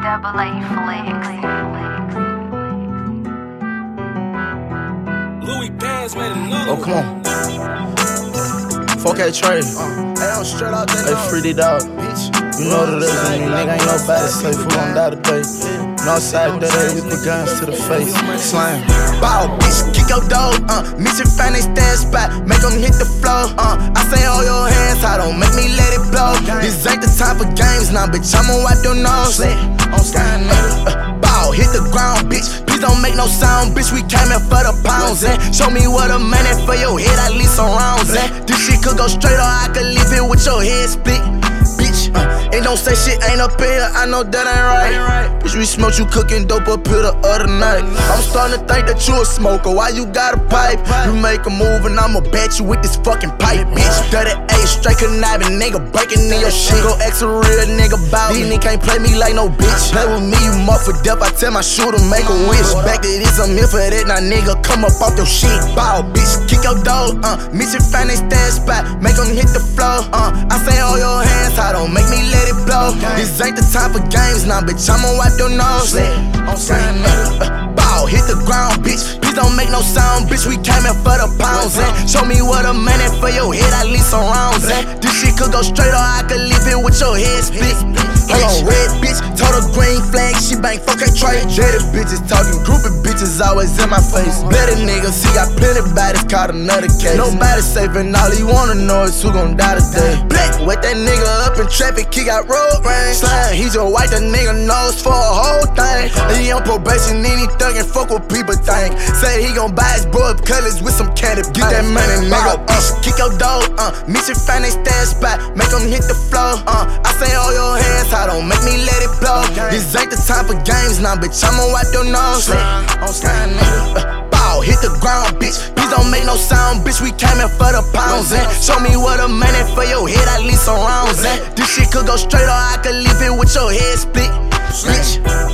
Double A Flex. Louis Bands made another Oh, come on. 4K trade. Hey, I'm straight out there. Hey, free the dog. You know what it is, I mean, nigga ain't nobody safe. Who gon' die today? Northside that we put guns to the face. Slam. Bow, bitch, kick your dog. Mission find they stand spot, make them hit the floor. I say hold your hands, I don't make me let it blow. This ain't the time for games now, bitch, I'ma wipe your nose. Bow, hit the ground, bitch. Please don't make no sound, bitch. We came in for the pounds, and show me what a minute for your head, at least some rounds, and this shit could go straight or I could leave it with your head split. Bitch, and don't say shit ain't up in here, I know that ain't right. Bitch, we smoked you cooking dope up here the other night. I'm starting to think that you a smoker, why you got a pipe? You make a move and I'ma bet you with this fucking pipe, bitch. 38 straight conniving, nigga breaking in your shit. Go X a real nigga bout these niggas can't play me like no bitch. Play with me, you mark for death, I tell my shooter make a wish. Back to this, I'm here for that, now nigga come up off your shit. Bow, bitch, kick your dog, mission find they stand spot, make them hit the floor. I say hold your hands, I don't make me let it blow. This ain't the time for games now, bitch, I'ma wipe your nose. Bow, hit the ground, bitch. Please don't make no sound, bitch. We came in for the pounds, and show me what a minute for your head, at least some rounds, and this shit could go straight or I could leave it with your head split. Hold on, red bitch, total green flag, she bang 4K trade. Jaded bitches talking, groupie bitches always in my face. Better niggas, he got plenty bodies, caught another case. Nobody safe and all he wanna know is who gon' die today. Black, wake that nigga up in traffic, he got road rage. Slime, he just wipe the nigga nose for a whole thing. He on probation, then he thuggin', fuck what people think. Say he gon' buy his boy colors with some candy. Get that money, nigga, kick your dog, mission find they stand spot, make them hit the floor. I say hold your hands, I don't make me let it blow. This ain't the time for games now, bitch, I'ma wipe your nose. Bow, hit the ground, bitch. Please don't make no sound, bitch. We came in for the pounds, and show me what a minute for your head, at least some rounds, and this shit could go straight or I could leave it with your head split. Bitch.